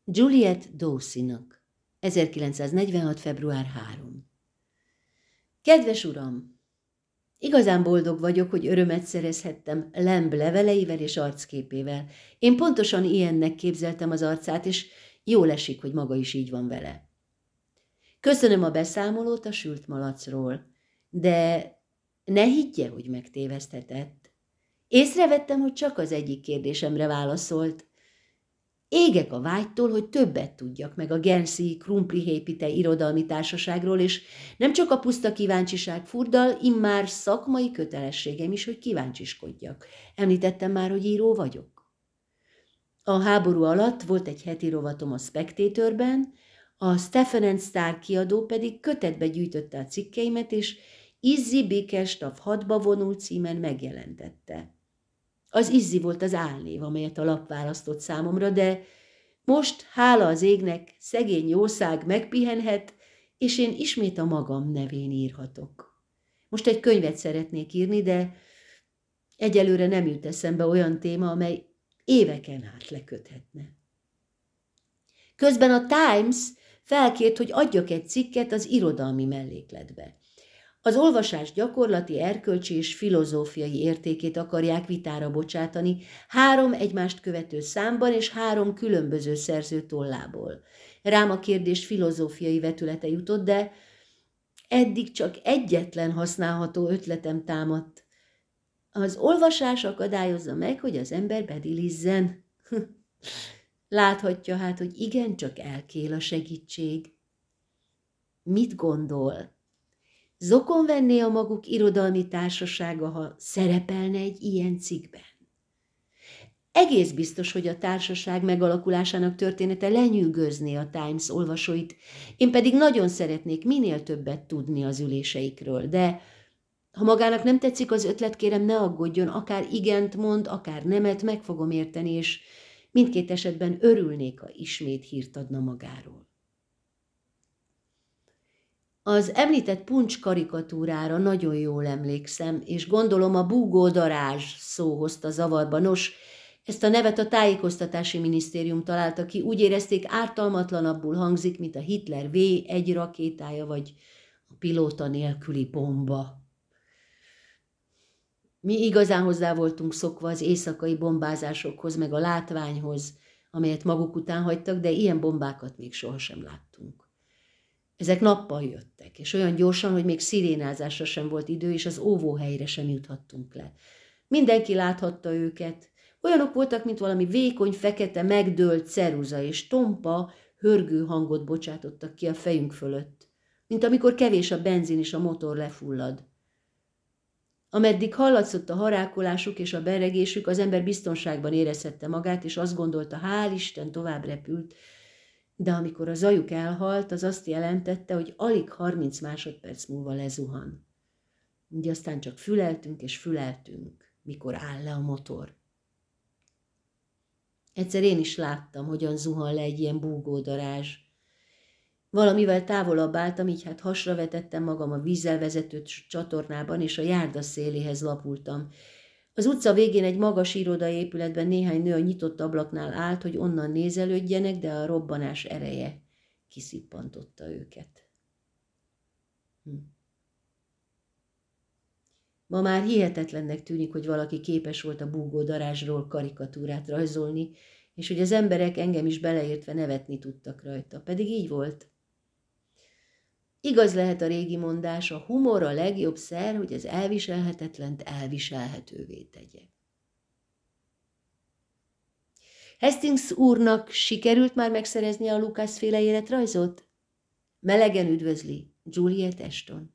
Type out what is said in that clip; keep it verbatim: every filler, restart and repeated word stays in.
Juliet Dawsonnak. ezerkilencszáznegyvenhat. február harmadika. Kedves uram! Igazán boldog vagyok, hogy örömet szerezhettem Lamb leveleivel és arcképével. Én pontosan ilyennek képzeltem az arcát, és jól esik, hogy maga is így van vele. Köszönöm a beszámolót a sült malacról, de ne higgye, hogy megtéveszthetett. Észrevettem, hogy csak az egyik kérdésemre válaszolt. Égek a vágytól, hogy többet tudjak meg a Guernsey Krumplihépite irodalmi társaságról, és nem csak a puszta kíváncsiság furdal, immár szakmai kötelességem is, hogy kíváncsiskodjak. Említettem már, hogy író vagyok. A háború alatt volt egy heti rovatom a Spectatorben, a Stephen and Star kiadó pedig kötetbe gyűjtötte a cikkeimet, és Izzy Bickerstaff hadba vonul címen megjelentette. Az Izzy volt az álnév, amelyet a lap választott számomra, de most, hála az égnek, szegény jószág megpihenhet, és én ismét a magam nevén írhatok. Most egy könyvet szeretnék írni, de egyelőre nem jut eszembe olyan téma, amely éveken át leköthetne. Közben a Times felkért, hogy adjak egy cikket az irodalmi mellékletbe. Az olvasás gyakorlati, erkölcsi és filozófiai értékét akarják vitára bocsátani három egymást követő számban és három különböző szerző tollából. Rám a kérdés filozófiai vetülete jutott, de eddig csak egyetlen használható ötletem támadt. Az olvasás akadályozza meg, hogy az ember bedilizzen. Láthatja hát, hogy igencsak elkél a segítség. Mit gondol? Zokon venné a maguk irodalmi társasága, ha szerepelne egy ilyen cikkben? Egész biztos, hogy a társaság megalakulásának története lenyűgözné a Times olvasóit, én pedig nagyon szeretnék minél többet tudni az üléseikről, de ha magának nem tetszik az ötlet, kérem, ne aggódjon, akár igent mond, akár nemet, meg fogom érteni, és mindkét esetben örülnék, ha ismét hírt adna magáról. Az említett Puncs karikatúrára nagyon jól emlékszem, és gondolom a búgódarázs szó hozta zavarba. Nos, ezt a nevet a tájékoztatási minisztérium találta ki, úgy érezték, ártalmatlanabbul hangzik, mint a Hitler V egy rakétája, vagy a pilóta nélküli bomba. Mi igazán hozzá voltunk szokva az éjszakai bombázásokhoz, meg a látványhoz, amelyet maguk után hagytak, de ilyen bombákat még sohasem láttunk. Ezek nappal jöttek, és olyan gyorsan, hogy még szirénázásra sem volt idő, és az óvóhelyre sem juthattunk le. Mindenki láthatta őket. Olyanok voltak, mint valami vékony, fekete, megdőlt ceruza, és tompa, hörgő hangot bocsátottak ki a fejünk fölött, mint amikor kevés a benzin, és a motor lefullad. Ameddig hallatszott a harákolásuk és a beregésük, az ember biztonságban érezhette magát, és azt gondolta, hál' Isten, tovább repült, de amikor a zajuk elhalt, az azt jelentette, hogy alig harminc másodperc múlva lezuhan. Ugye aztán csak füleltünk és füleltünk, mikor áll le a motor. Egyszer én is láttam, hogyan zuhan le egy ilyen búgódarázs. Valamivel távolabb álltam, így hát hasra vetettem magam a vízzel vezető csatornában, és a járda széléhez lapultam. Az utca végén egy magas irodai épületben néhány nő a nyitott ablaknál állt, hogy onnan nézelődjenek, de a robbanás ereje kiszippantotta őket. Hm. Ma már hihetetlennek tűnik, hogy valaki képes volt a búgódarázsról karikatúrát rajzolni, és hogy az emberek, engem is beleértve, nevetni tudtak rajta. Pedig így volt. Igaz lehet a régi mondás, a humor a legjobb szer, hogy az elviselhetetlent elviselhetővé tegye. Hastings úrnak sikerült már megszerezni a Lucas-féle életrajzot? Melegen üdvözli, Juliet Ashton.